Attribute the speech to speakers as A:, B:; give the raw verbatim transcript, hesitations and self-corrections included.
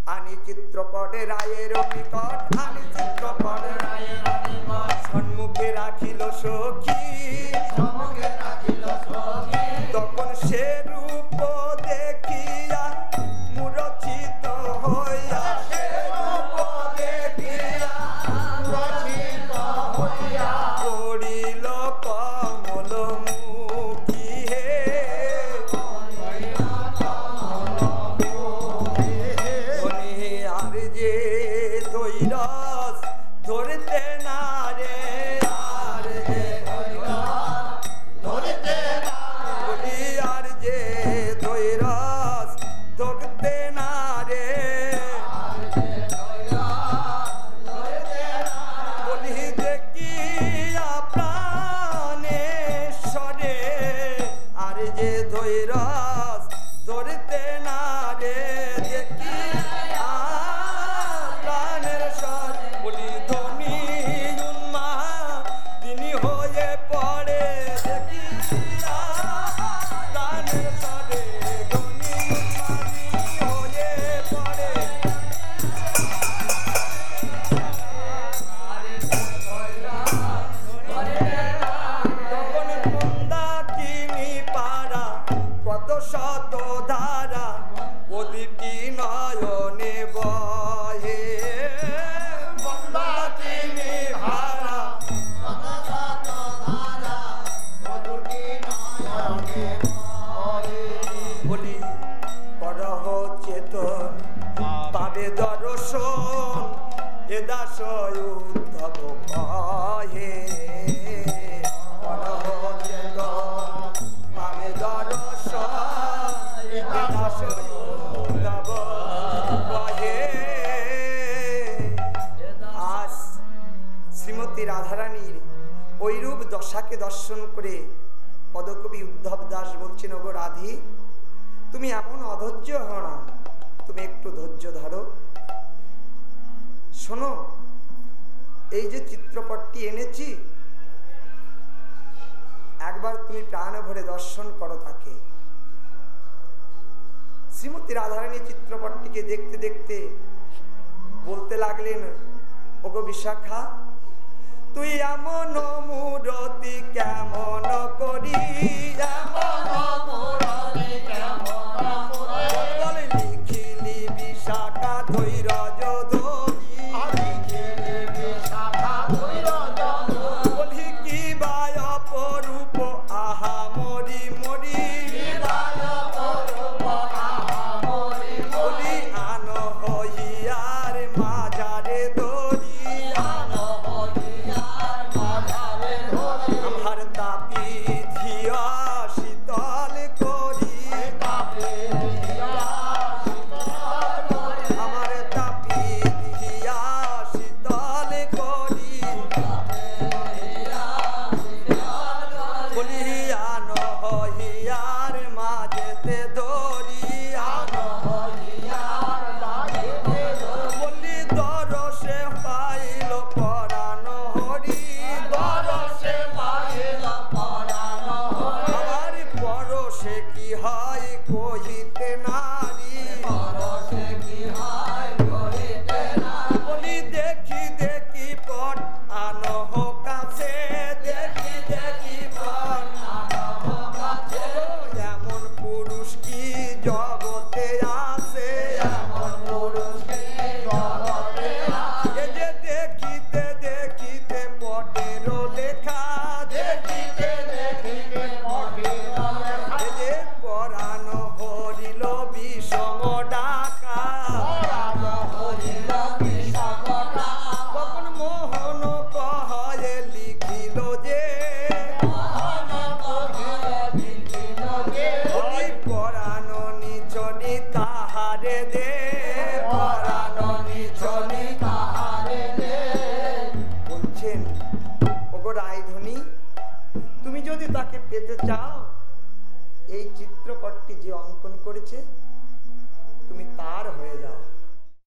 A: আনি চিত্রপটে রায়ের নিকট, আনি চিত্রপটে রায়ের নিকট, সম্মুখে রাখিল সখী, সম্মুখে রাখিল সখী। তখন সে রূপ দেখিয়া মূর্ছিত হইয়া, সে রূপ দেখিয়া মূর্ছিত হইয়া পড়িল কমল মুখী হে, আর যে ধৈরস ধরতে না রে, আর যে ধরতে না বলি, আর যে ধৈরস ধরতে না রে, বলি দেখিয়া প্রাণে সরে, আর যে ধৈরস ধরতে না রে, দেখিয়া প্রাণের স্বর, বলি ধনী উন্মা তিনি হয়ে পড়ে, দেখিয়া প্রাণের স্বরে, ধনী উন্মা তিনি হয়ে পড়ে। তখন মন্দাকিনী পাড়া কত শত ধারা প্রতিটি নয়নে বহে, মন্দাকিনী ধারা কত শত ধারা প্রতিটি নয়নে বহে, বলি করহ চেতন পাবে দর্শন, এ দাস উদ্ধব কহে, করহ চেতন পাবে দর্শন, এ দাস উদ্ধব কহে। আজ শ্রীমতী রাধারানীর ঐরূপ দশাকে দর্শন করে পদকবি উদ্ধব দাস বলছেন, ওগো রাধি তুমি এমন অধৈর্য হও না, তুমি একটু ধৈর্য ধরো। শোনো, এই যে চিত্রপটটি এনেছি, একবার তুমি প্রাণ ভরে দর্শন করো তাকে। শ্রীমতী রাধারানী চিত্রপটটিকে দেখতে দেখতে বলতে লাগলেন, ওগো বিশাখা তুই এমন মূরতি কেমন করি, এমন মূরতি কেমন করি, লিখিলি বিশাখা ধৈর্য ধরি, লিখিলি বিশাখা ধৈর্য ধরি, বলি কি বায় অপরূপ আহা মরি মরি, বায় অপরূপ আহা মরি মরি, আনো হইয়ার মাঝারে ধরি, আনো হইয়ার মাঝারে ধরি, আমার তাপি ধিয়া শীতল করি, তাপি ধিয়া শীতল করি, আমার তাপি ধিয়া শীতল করি, বলি আনো হইয়ার মাঝেতে ধরি, আনো হইয়ার মাঝেতে ধরি, বলি দরসে পাইল পরানো হরি, দরসে পাইল পরানো হরি, আমার পরশে কি হয় কহিতে নারী, পরশে কি হয় কহিতে নারী, বলি দেখি দেখি পট আনো হো কাছে, দেখি দেখি পট আনো হো কাছে, এমন পুরুষ কি জগতে আসে, এমন পুরুষ কি জগতে আসে, এই যে দেখিতে দেখিতে পটের লেখা, দেখিতে দেখিতে পটের লেখা, এই যে পরানো হরিল বিষম ডাকা, পরানো হরিল বিষম ডাকা, কখন মোহন কহে লিখিল যে, মোহন কহে লিখিল যে, বলি পরানো নিচনি তাহারে দে, পরানো নিচনি তাহারে দে। বলছেন, ওগো রায়ধনী তুমি যদি তাকে পেতে চাও, এই চিত্রপটটি যে অঙ্কন করেছে